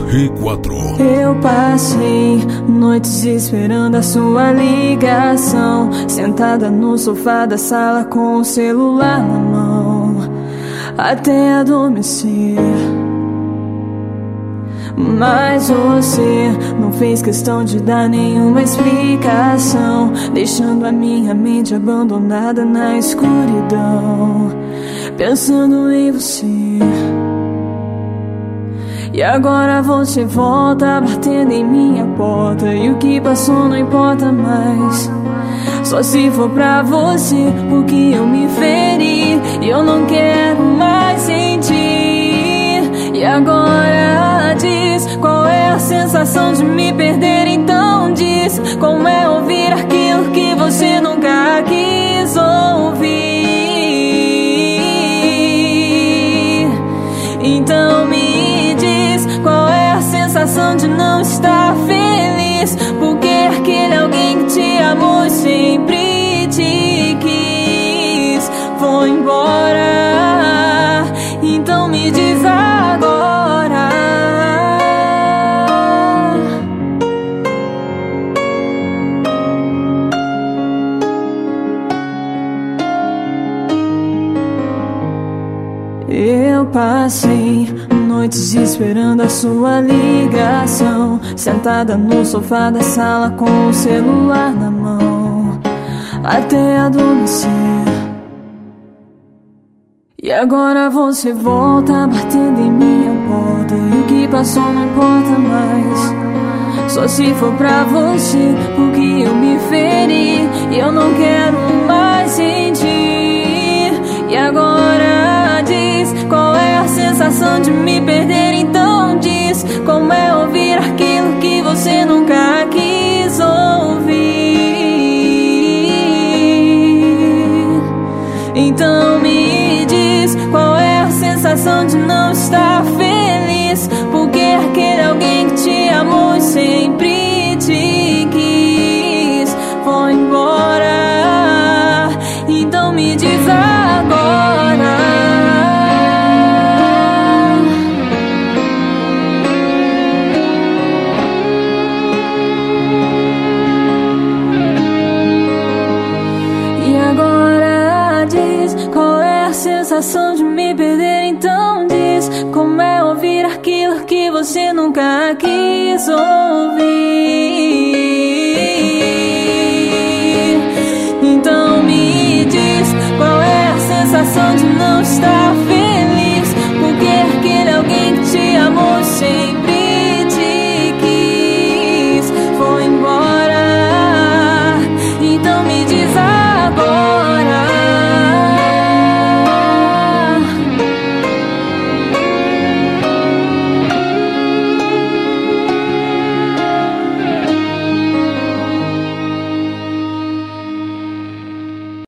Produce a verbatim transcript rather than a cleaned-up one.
R quatro. Eu passei noites esperando a sua ligação, sentada no sofá da sala com o celular na mão, até adormecer. Mas você não fez questão de dar nenhuma explicação, deixando a minha mente abandonada na escuridão, pensando em você. E agora você volta batendo em minha porta, e o que passou não importa mais, só se for pra você, porque eu me feri e eu não quero mais sentir. E agora diz, qual é a sensação de me perder? Então diz, como é ouvir aquilo que você nunca quis ouvir. Então me diz, qual é a sensação de não estar feliz, porque aquele alguém que te amou e sempre te quis foi embora. Então me diz agora. Eu passei noites esperando a sua ligação, sentada no sofá da sala com o celular na mão, até adormecer. E agora você volta batendo em minha porta, e o que passou não importa mais, só se for pra você, porque eu me feri e eu não quero mais sentir. E agora diz, qual é a sensação de me perder? Então diz, como é ouvir aquilo que você nunca quis ouvir. Então me diz, qual é a sensação de não estar feliz, porque aquele alguém que te amou e sempre te quis foi embora. Então me diz agora. E agora diz, qual é a sensação de me perder? Então diz, como é ouvir aquilo que você nunca quis ouvir.